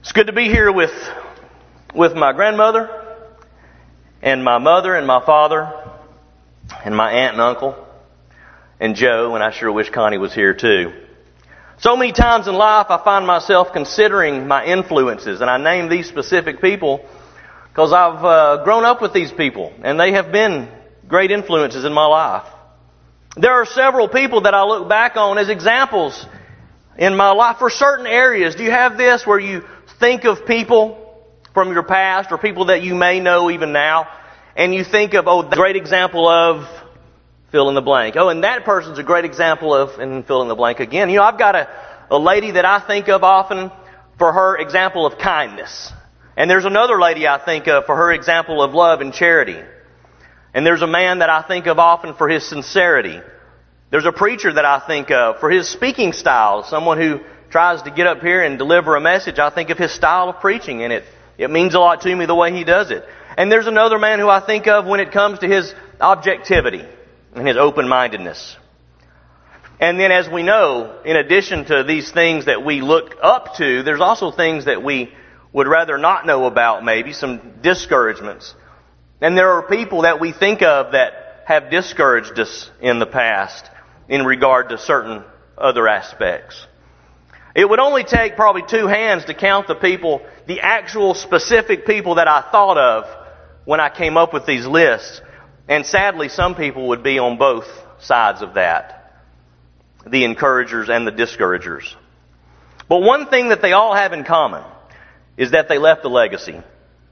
It's good to be here with my grandmother and my mother and my father and my aunt and uncle and Joe, and I sure wish Connie was here too. So many times in life I find myself considering my influences, and I name these specific people because I've grown up with these people and they have been great influences in my life. There are several people that I look back on as examples in my life for certain areas. Do you have this where you think of people from your past or people that you may know even now, and you think of, oh, great example of fill in the blank. Oh, and that person's a great example of, and fill in the blank again. You know, I've got a lady that I think of often for her example of kindness. And there's another lady I think of for her example of love and charity. And there's a man that I think of often for his sincerity. There's a preacher that I think of for his speaking style, someone who tries to get up here and deliver a message. I think of his style of preaching, and it means a lot to me the way he does it. And there's another man who I think of when it comes to his objectivity and his open-mindedness. And then, as we know, in addition to these things that we look up to, there's also things that we would rather not know about, maybe some discouragements. And there are people that we think of that have discouraged us in the past in regard to certain other aspects. It would only take probably two hands to count the people, the actual specific people that I thought of when I came up with these lists. And sadly, some people would be on both sides of that, the encouragers and the discouragers. But one thing that they all have in common is that they left a legacy.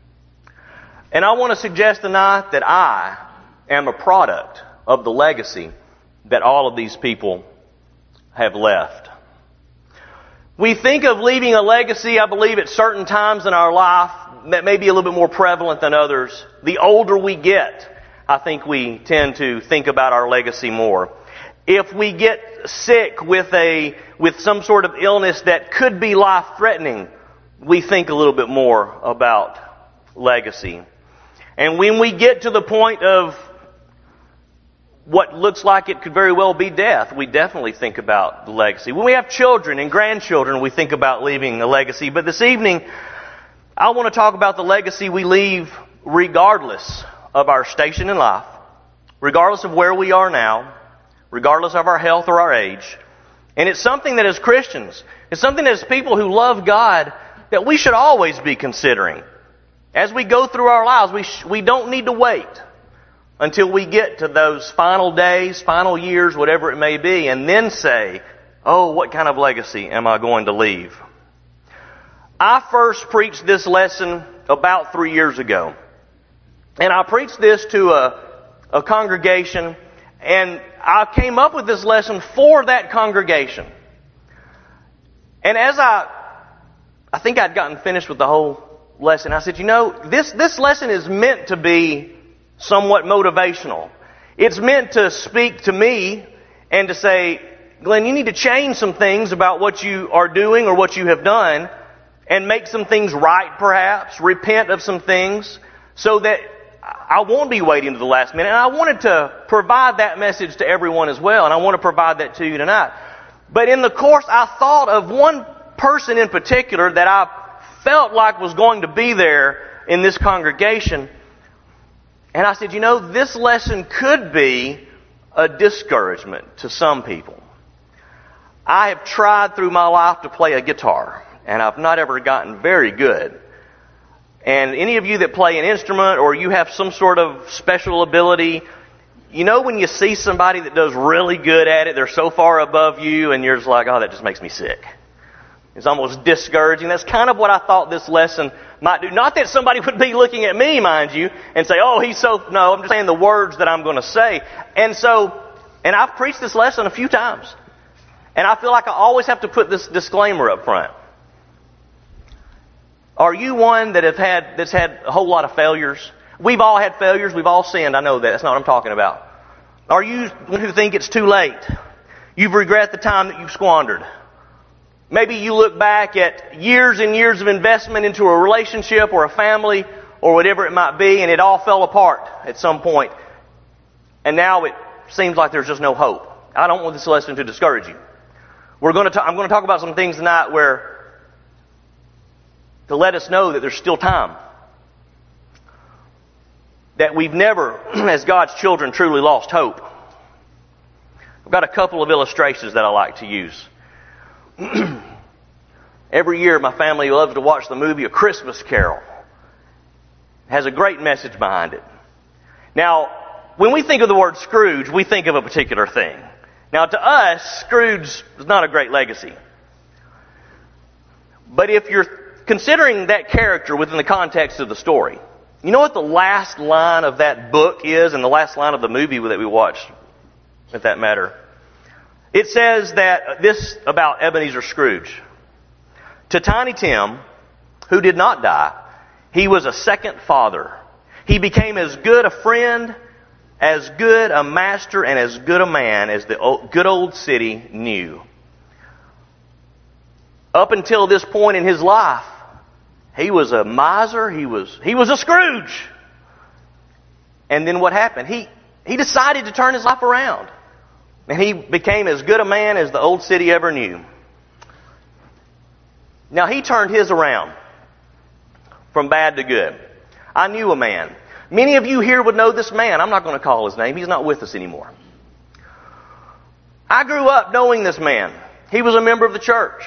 And I want to suggest tonight that I am a product of the legacy that all of these people have left. We think of leaving a legacy, I believe, at certain times in our life that may be a little bit more prevalent than others. The older we get, I think we tend to think about our legacy more. If we get sick with some sort of illness that could be life-threatening, we think a little bit more about legacy. And when we get to the point of what looks like it could very well be death, we definitely think about the legacy. When we have children and grandchildren, we think about leaving a legacy. But this evening, I want to talk about the legacy we leave regardless of our station in life, regardless of where we are now, regardless of our health or our age. And it's something that as Christians, it's something that as people who love God, that we should always be considering. As we go through our lives, we don't need to wait until we get to those final days, final years, whatever it may be, and then say, oh, what kind of legacy am I going to leave? I first preached this lesson about 3 years ago. And I preached this to a congregation, and I came up with this lesson for that congregation. And as I think I'd gotten finished with the whole lesson, I said, you know, this lesson is meant to be somewhat motivational. It's meant to speak to me and to say, Glenn, you need to change some things about what you are doing or what you have done and make some things right, perhaps, repent of some things so that I won't be waiting to the last minute. And I wanted to provide that message to everyone as well, and I want to provide that to you tonight. But in the course, I thought of one person in particular that I felt like was going to be there in this congregation. And I said, you know, this lesson could be a discouragement to some people. I have tried through my life to play a guitar, and I've not ever gotten very good. And any of you that play an instrument or you have some sort of special ability, you know when you see somebody that does really good at it, they're so far above you, and you're just like, oh, that just makes me sick. It's almost discouraging. That's kind of what I thought this lesson might do. Not that somebody would be looking at me, mind you, and say, oh, he's so... No, I'm just saying the words that I'm going to say. And I've preached this lesson a few times. And I feel like I always have to put this disclaimer up front. Are you one that's had a whole lot of failures? We've all had failures. We've all sinned. I know that. That's not what I'm talking about. Are you one who think it's too late? You've regret the time that you've squandered. Maybe you look back at years and years of investment into a relationship or a family or whatever it might be, and it all fell apart at some point. And now it seems like there's just no hope. I don't want this lesson to discourage you. I'm going to talk about some things tonight where to let us know that there's still time. That we've never, as God's children, truly lost hope. I've got a couple of illustrations that I like to use. Every year my family loves to watch the movie A Christmas Carol. It has a great message behind it. Now, when we think of the word Scrooge, we think of a particular thing. Now, to us, Scrooge is not a great legacy. But if you're considering that character within the context of the story, you know what the last line of that book is and the last line of the movie that we watched, if that matter? It says that this about Ebenezer Scrooge. To Tiny Tim, who did not die, he was a second father. He became as good a friend, as good a master, and as good a man as the good old city knew. Up until this point in his life, he was a miser, he was a Scrooge. And then what happened? He decided to turn his life around. And he became as good a man as the old city ever knew. Now he turned his around from bad to good. I knew a man. Many of you here would know this man. I'm not going to call his name. He's not with us anymore. I grew up knowing this man. He was a member of the church.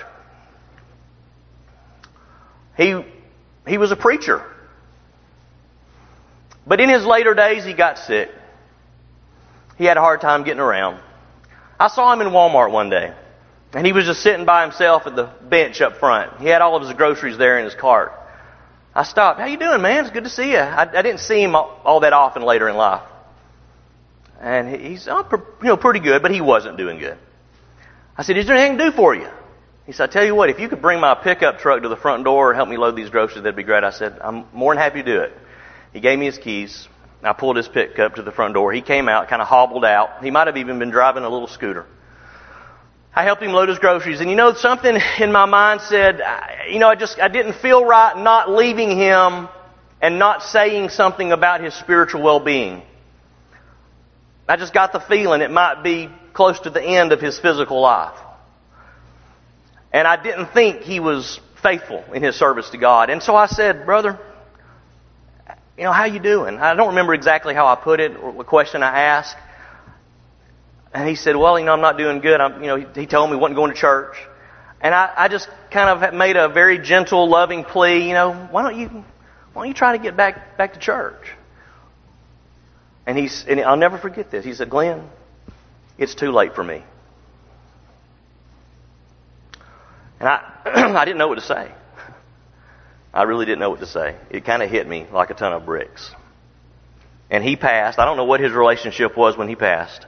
He was a preacher. But in his later days, he got sick. He had a hard time getting around. I saw him in Walmart one day, and he was just sitting by himself at the bench up front. He had all of his groceries there in his cart. I stopped. How you doing, man? It's good to see you. I didn't see him all that often later in life. And he's pretty good, but he wasn't doing good. I said, is there anything I can do for you? He said, I tell you what, if you could bring my pickup truck to the front door and help me load these groceries, that'd be great. I said, I'm more than happy to do it. He gave me his keys. I pulled his pickup to the front door. He came out, kind of hobbled out. He might have even been driving a little scooter. I helped him load his groceries. And something in my mind said, I didn't feel right not leaving him and not saying something about his spiritual well-being. I just got the feeling it might be close to the end of his physical life. And I didn't think he was faithful in his service to God. And so I said, brother, how you doing? I don't remember exactly how I put it or the question I asked. And he said, well, I'm not doing good. He told me he wasn't going to church. And I just kind of made a very gentle, loving plea, why don't you try to get back to church? And I'll never forget this. He said, Glenn, it's too late for me. And I didn't know what to say. I really didn't know what to say. It kind of hit me like a ton of bricks. And he passed. I don't know what his relationship was when he passed.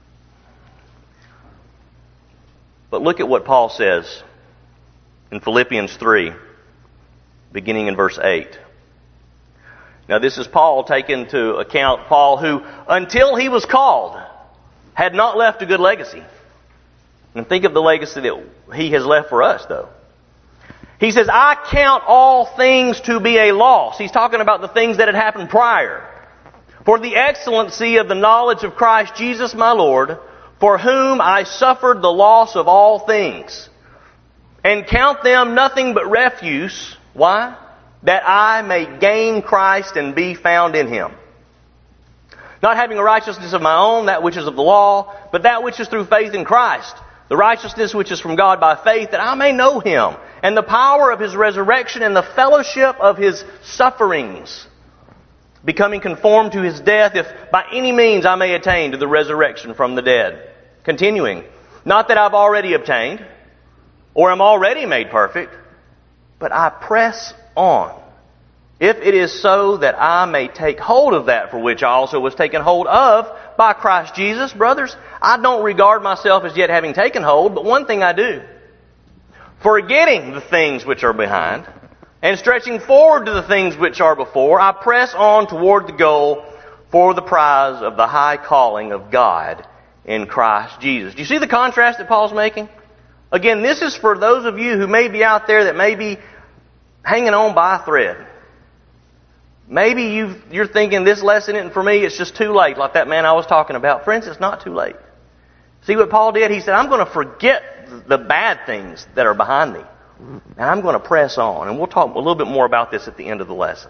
But look at what Paul says in Philippians 3, beginning in verse 8. Now this is Paul taking into account Paul who, until he was called, had not left a good legacy. And think of the legacy that he has left for us, though. He says, I count all things to be a loss. He's talking about the things that had happened prior. For the excellency of the knowledge of Christ Jesus my Lord, for whom I suffered the loss of all things, and count them nothing but refuse. Why? That I may gain Christ and be found in Him. Not having a righteousness of my own, that which is of the law, but that which is through faith in Christ. The righteousness which is from God by faith, that I may know Him, and the power of His resurrection, and the fellowship of His sufferings, becoming conformed to His death, if by any means I may attain to the resurrection from the dead. Continuing, not that I've already obtained, or am already made perfect, but I press on, if it is so that I may take hold of that for which I also was taken hold of by Christ Jesus. Brothers, I don't regard myself as yet having taken hold, but one thing I do, forgetting the things which are behind, and stretching forward to the things which are before, I press on toward the goal for the prize of the high calling of God in Christ Jesus. Do you see the contrast that Paul's making? Again, this is for those of you who may be out there that may be hanging on by a thread. Maybe you're thinking, this lesson isn't for me, it's just too late, like that man I was talking about. Friends, it's not too late. See what Paul did? He said, I'm going to forget the bad things that are behind me. And I'm going to press on. And we'll talk a little bit more about this at the end of the lesson.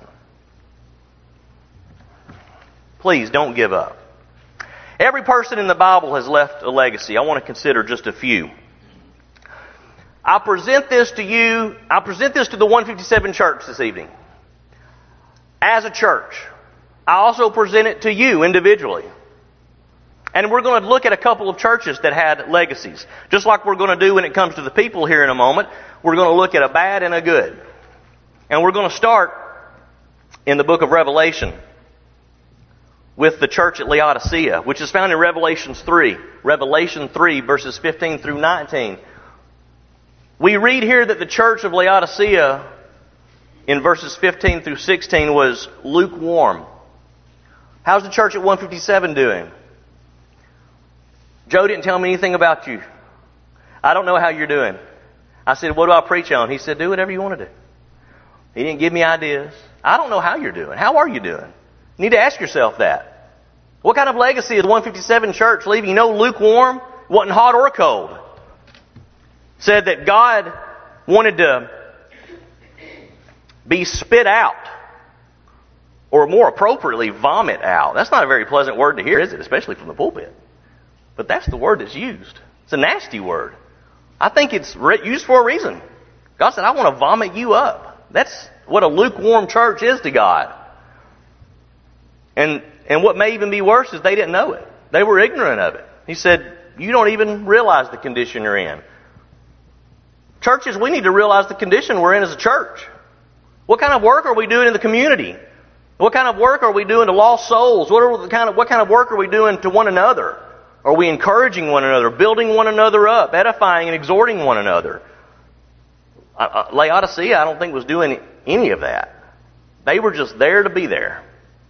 Please don't give up. Every person in the Bible has left a legacy. I want to consider just a few. I present this to the 157 church this evening. As a church. I also present it to you individually. And we're going to look at a couple of churches that had legacies. Just like we're going to do when it comes to the people here in a moment, we're going to look at a bad and a good. And we're going to start in the book of Revelation with the church at Laodicea, which is found in Revelation 3. Revelation 3, verses 15 through 19. We read here that the church of Laodicea, in verses 15 through 16, was lukewarm. How's the church at 157 doing? Joe didn't tell me anything about you. I don't know how you're doing. I said, what do I preach on? He said, do whatever you want to do. He didn't give me ideas. I don't know how you're doing. How are you doing? You need to ask yourself that. What kind of legacy is the 157 church leaving? You know, lukewarm, wasn't hot or cold. Said that God wanted to be spit out, or more appropriately, vomit out. That's not a very pleasant word to hear, is it? Especially from the pulpit. But that's the word that's used. It's a nasty word. I think it's used for a reason. God said, I want to vomit you up. That's what a lukewarm church is to God. And what may even be worse is they didn't know it. They were ignorant of it. He said, you don't even realize the condition you're in. Churches, we need to realize the condition we're in as a church. What kind of work are we doing in the community? What kind of work are we doing to lost souls? What kind of work are we doing to one another? Are we encouraging one another, building one another up, edifying and exhorting one another? Laodicea, I don't think, was doing any of that. They were just there to be there.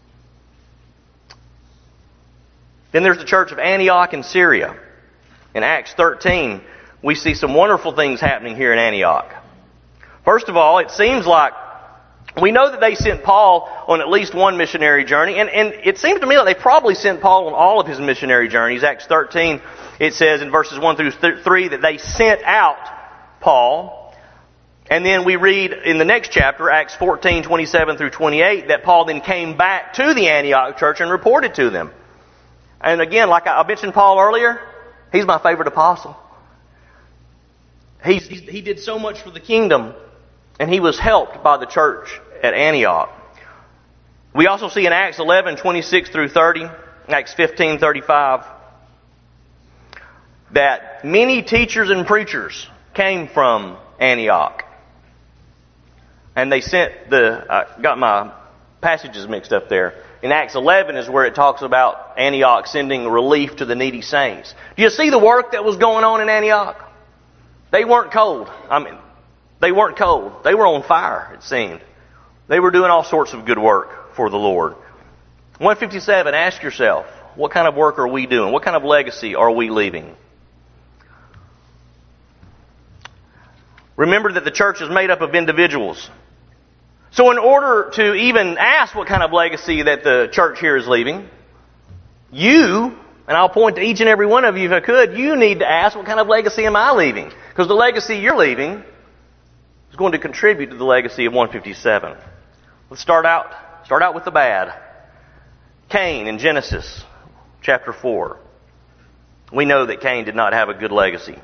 Then there's the church of Antioch in Syria. In Acts 13, we see some wonderful things happening here in Antioch. First of all, it seems like we know that they sent Paul on at least one missionary journey, and it seems to me like they probably sent Paul on all of his missionary journeys. Acts 13, it says in verses 1 through 3 that they sent out Paul. And then we read in the next chapter, Acts 14, 27 through 28, that Paul then came back to the Antioch church and reported to them. And again, like I mentioned Paul earlier, he's my favorite apostle. He did so much for the kingdom, and he was helped by the church at Antioch. We also see in Acts 11, 26 through 30, Acts 15, 35, that many teachers and preachers came from Antioch. And they sent got my passages mixed up there. In Acts 11 is where it talks about Antioch sending relief to the needy saints. Do you see the work that was going on in Antioch? They weren't cold. They weren't cold. They were on fire, it seemed. They were doing all sorts of good work for the Lord. 157, ask yourself, what kind of work are we doing? What kind of legacy are we leaving? Remember that the church is made up of individuals. So in order to even ask what kind of legacy that the church here is leaving, you, and I'll point to each and every one of you if I could, you need to ask what kind of legacy am I leaving? Because the legacy you're leaving is going to contribute to the legacy of 157. Let's start out with the bad. Cain in Genesis chapter 4. We know that Cain did not have a good legacy.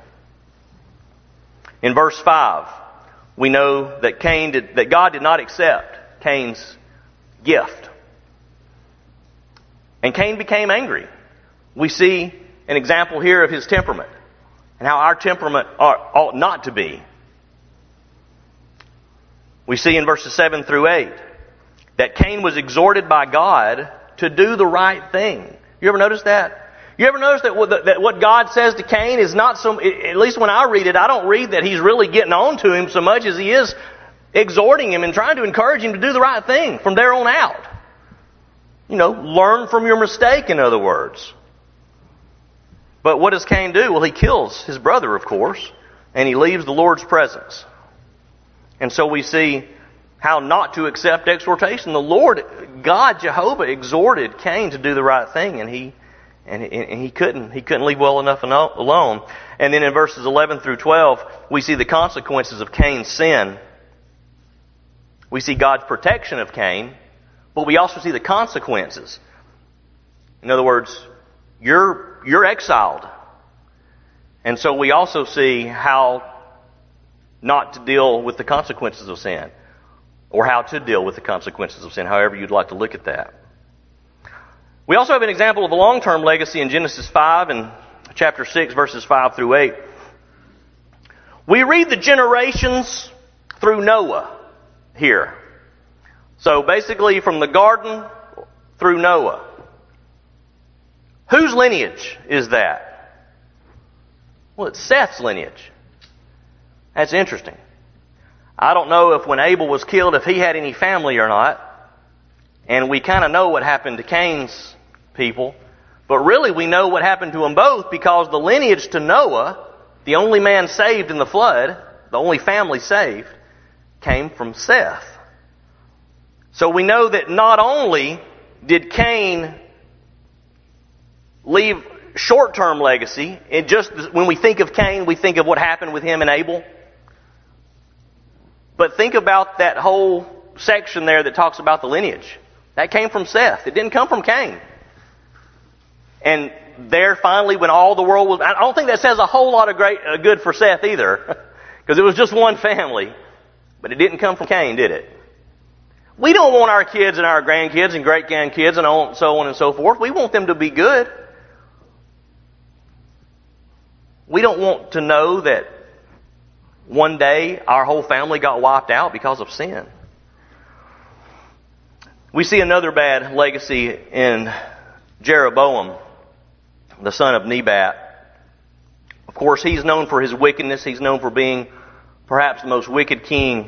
In verse 5, we know that that God did not accept Cain's gift. And Cain became angry. We see an example here of his temperament and how our temperament ought not to be. We see in verses 7 through 8 that Cain was exhorted by God to do the right thing. You ever notice that? You ever notice that what God says to Cain is not so, at least when I read it, I don't read that he's really getting on to him so much as he is exhorting him and trying to encourage him to do the right thing from there on out. You know, learn from your mistake, in other words. But what does Cain do? Well, he kills his brother, of course, and he leaves the Lord's presence. And so we see how not to accept exhortation. The Lord, God, Jehovah, exhorted Cain to do the right thing, and he And he couldn't leave well enough alone. And then in verses 11 through 12, we see the consequences of Cain's sin. We see God's protection of Cain, but we also see the consequences. In other words, you're exiled. And so we also see how not to deal with the consequences of sin, or how to deal with the consequences of sin, however you'd like to look at that. We also have an example of a long-term legacy in Genesis 5 and chapter 6, verses 5 through 8. We read the generations through Noah here. So basically from the garden through Noah. Whose lineage is that? Well, it's Seth's lineage. That's interesting. I don't know if when Abel was killed, if he had any family or not. And we kind of know what happened to Cain's people. But really we know what happened to them both, because the lineage to Noah, the only man saved in the flood, the only family saved, came from Seth. So we know that not only did Cain leave short-term legacy, when we think of Cain, we think of what happened with him and Abel. But think about that whole section there that talks about the lineage. That came from Seth. It didn't come from Cain. And there finally, when all the world was... I don't think that says a whole lot of good for Seth either. Because it was just one family. But it didn't come from Cain, did it? We don't want our kids and our grandkids and great-grandkids and so on and so forth. We want them to be good. We don't want to know that one day our whole family got wiped out because of sin. We see another bad legacy in Jeroboam, the son of Nebat. Of course, he's known for his wickedness. He's known for being perhaps the most wicked king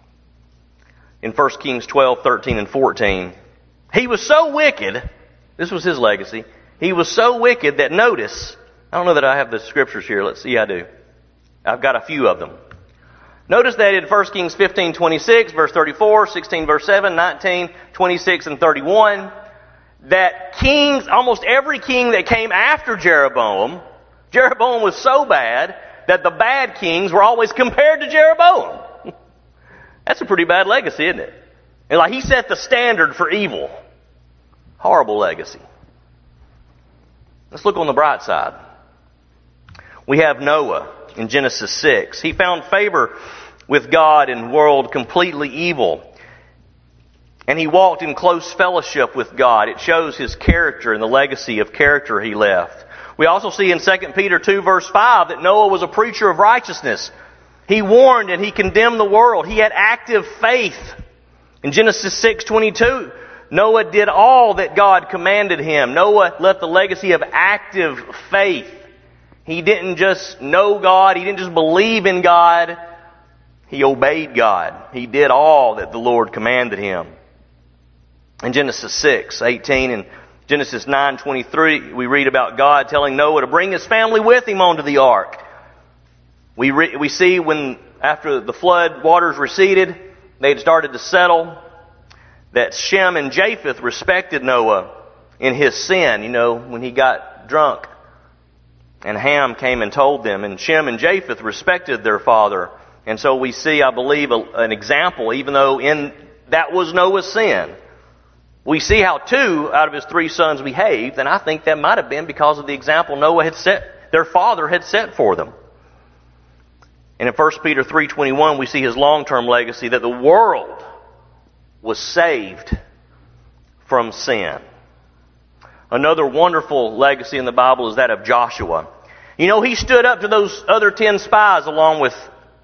in 1 Kings 12, 13, and 14. He was so wicked, this was his legacy, he was so wicked that, notice, I don't know that I have the scriptures here. Let's see, I do. I've got a few of them. Notice that in 1 Kings 15, 26, verse 34, 16, verse 7, 19, 26, and 31, that kings, almost every king that came after Jeroboam was so bad that the bad kings were always compared to Jeroboam. That's a pretty bad legacy, isn't it? And like he set the standard for evil. Horrible legacy. Let's look on the bright side. We have Noah in Genesis 6. He found favor with God in a world completely evil. And he walked in close fellowship with God. It shows his character and the legacy of character he left. We also see in 2 Peter 2 verse 5 that Noah was a preacher of righteousness. He warned and he condemned the world. He had active faith. In Genesis 6:22, Noah did all that God commanded him. Noah left the legacy of active faith. He didn't just know God. He didn't just believe in God. He obeyed God. He did all that the Lord commanded him. In Genesis 6:18 and Genesis 9:23, we read about God telling Noah to bring his family with him onto the ark. We see when, after the flood waters receded, they had started to settle, that Shem and Japheth respected Noah in his sin, when he got drunk. And Ham came and told them, and Shem and Japheth respected their father. And so we see, I believe, an example, even though that was Noah's sin. We see how 2 out of his 3 sons behaved, and I think that might have been because of the example Noah had set, their father had set for them. And in 1 Peter 3:21, we see his long-term legacy, that the world was saved from sin. Another wonderful legacy in the Bible is that of Joshua. He stood up to those other 10 spies along with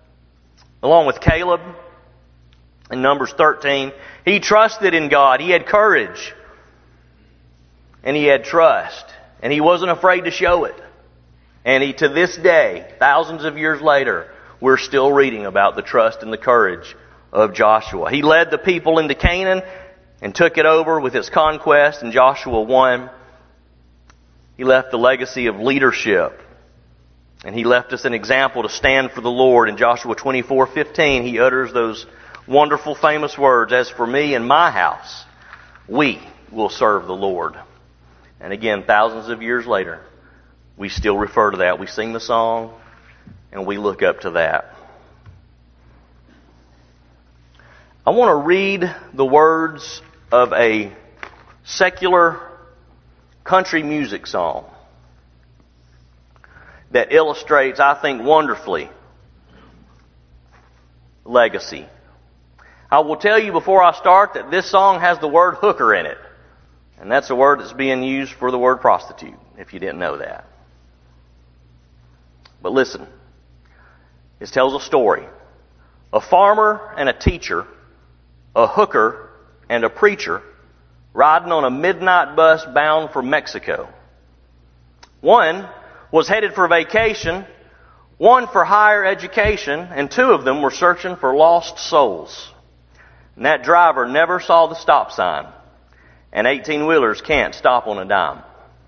Caleb in Numbers 13. He trusted in God. He had courage. And he had trust. And he wasn't afraid to show it. And to this day, thousands of years later, we're still reading about the trust and the courage of Joshua. He led the people into Canaan and took it over with his conquest in Joshua 1. He left the legacy of leadership. And he left us an example to stand for the Lord. In Joshua 24:15, he utters those wonderful famous words, "As for me and my house, we will serve the Lord." And again, thousands of years later, we still refer to that. We sing the song and we look up to that. I want to read the words of a secular country music song that illustrates, I think, wonderfully, legacy. I will tell you before I start that this song has the word hooker in it. And that's a word that's being used for the word prostitute, if you didn't know that. But listen, it tells a story. A farmer and a teacher, a hooker and a preacher, riding on a midnight bus bound for Mexico. One was headed for vacation, one for higher education, and two of them were searching for lost souls. And that driver never saw the stop sign. And 18-wheelers can't stop on a dime.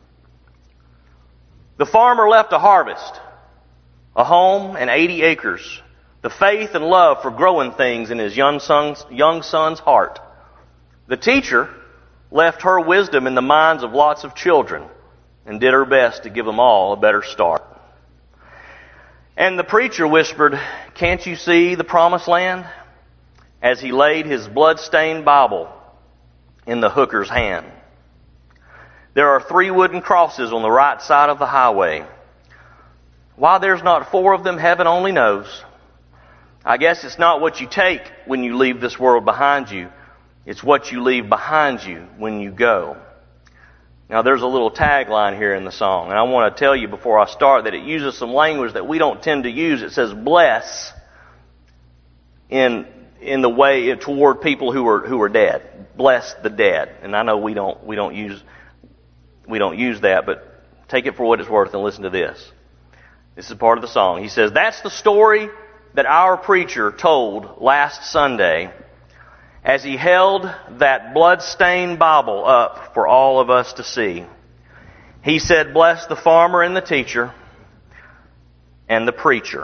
The farmer left a harvest, a home and 80 acres, the faith and love for growing things in his young son's heart. The teacher left her wisdom in the minds of lots of children and did her best to give them all a better start. And the preacher whispered, "Can't you see the promised land?" as he laid his blood-stained Bible in the hooker's hand. There are 3 wooden crosses on the right side of the highway. Why there's not 4 of them, heaven only knows. I guess it's not what you take when you leave this world behind you. It's what you leave behind you when you go. Now there's a little tagline here in the song, and I want to tell you before I start that it uses some language that we don't tend to use. It says bless in the way toward people who are dead. Bless the dead. And I know we don't use that, but take it for what it's worth and listen to this. This is part of the song. He says, "That's the story that our preacher told last Sunday as he held that blood-stained Bible up for all of us to see. He said, bless the farmer and the teacher and the preacher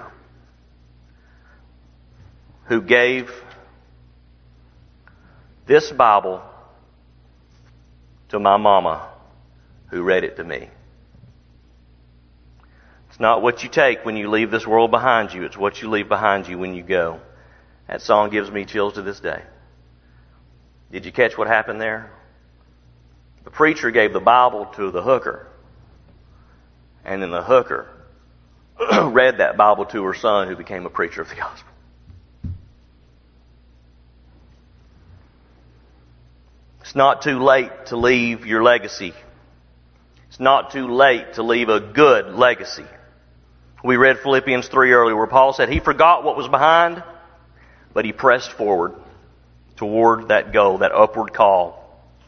who gave this Bible to my mama who read it to me." It's not what you take when you leave this world behind you. It's what you leave behind you when you go. That song gives me chills to this day. Did you catch what happened there? The preacher gave the Bible to the hooker. And then the hooker read that Bible to her son who became a preacher of the gospel. It's not too late to leave your legacy. It's not too late to leave a good legacy. We read Philippians 3 earlier where Paul said he forgot what was behind, but he pressed forward toward that goal, that upward call.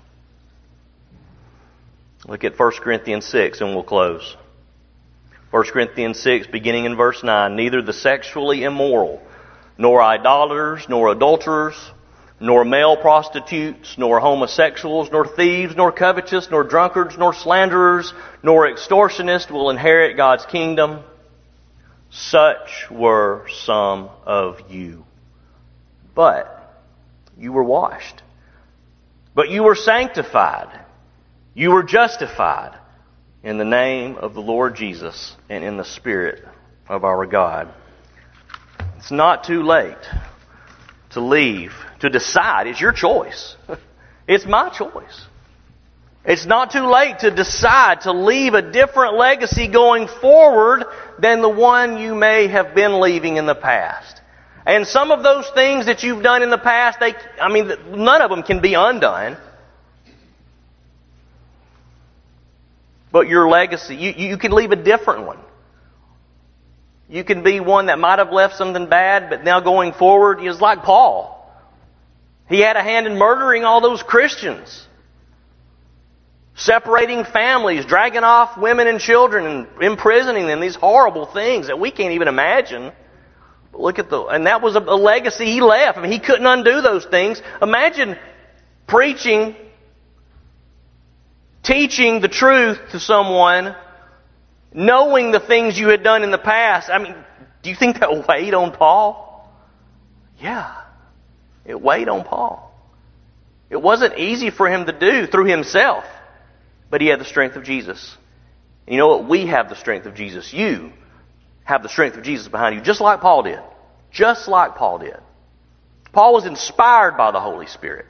Look at 1 Corinthians 6 and we'll close. 1 Corinthians 6 beginning in verse 9. "Neither the sexually immoral, nor idolaters, nor adulterers, nor male prostitutes, nor homosexuals, nor thieves, nor covetous, nor drunkards, nor slanderers, nor extortionists will inherit God's kingdom. Such were some of you. But you were washed. But you were sanctified. You were justified in the name of the Lord Jesus and in the Spirit of our God." It's not too late to leave, to decide. It's your choice. It's my choice. It's not too late to decide to leave a different legacy going forward than the one you may have been leaving in the past. And some of those things that you've done in the past, none of them can be undone. But your legacy, you can leave a different one. You can be one that might have left something bad, but now going forward, is like Paul. He had a hand in murdering all those Christians. Separating families, dragging off women and children and imprisoning them. These horrible things that we can't even imagine. But look at and that was a legacy he left. He couldn't undo those things. Imagine preaching, teaching the truth to someone, knowing the things you had done in the past. Do you think that weighed on Paul? Yeah, it weighed on Paul. It wasn't easy for him to do through himself. But he had the strength of Jesus. And you know what? We have the strength of Jesus. You have the strength of Jesus behind you, just like Paul did. Just like Paul did. Paul was inspired by the Holy Spirit.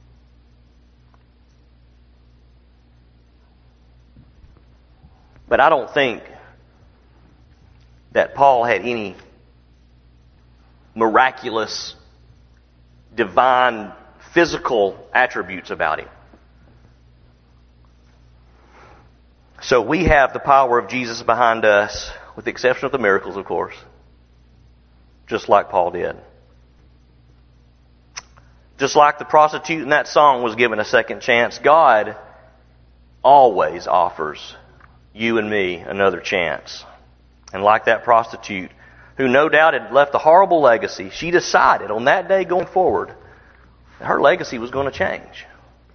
But I don't think that Paul had any miraculous, divine, physical attributes about him. So we have the power of Jesus behind us, with the exception of the miracles, of course, just like Paul did. Just like the prostitute in that song was given a second chance, God always offers you and me another chance. And like that prostitute, who no doubt had left a horrible legacy, she decided on that day going forward that her legacy was going to change.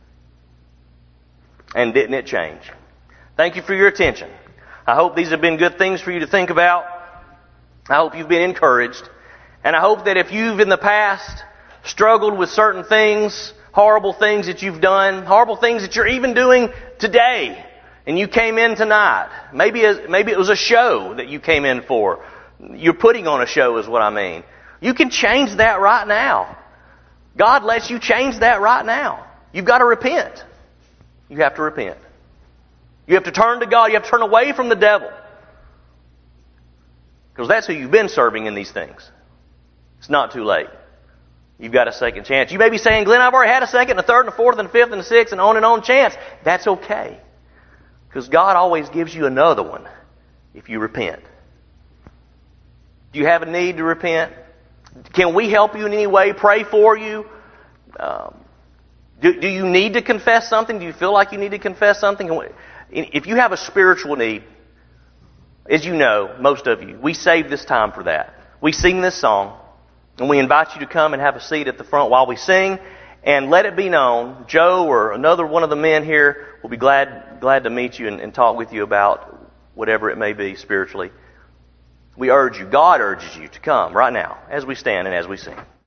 And didn't it change? Thank you for your attention. I hope these have been good things for you to think about. I hope you've been encouraged. And I hope that if you've in the past struggled with certain things, horrible things that you've done, horrible things that you're even doing today, and you came in tonight, maybe it was a show that you came in for. You're putting on a show is what I mean. You can change that right now. God lets you change that right now. You've got to repent. You have to repent. You have to turn to God. You have to turn away from the devil. Because that's who you've been serving in these things. It's not too late. You've got a second chance. You may be saying, Glenn, I've already had a second, and a third, and a fourth, and a fifth, and a sixth, and on chance. That's okay. Because God always gives you another one if you repent. Do you have a need to repent? Can we help you in any way? Pray for you? Do you need to confess something? Do you feel like you need to confess something? If you have a spiritual need, as you know, most of you, we save this time for that. We sing this song, and we invite you to come and have a seat at the front while we sing. And let it be known, Joe or another one of the men here will be glad to meet you and talk with you about whatever it may be spiritually. We urge you, God urges you to come right now as we stand and as we sing.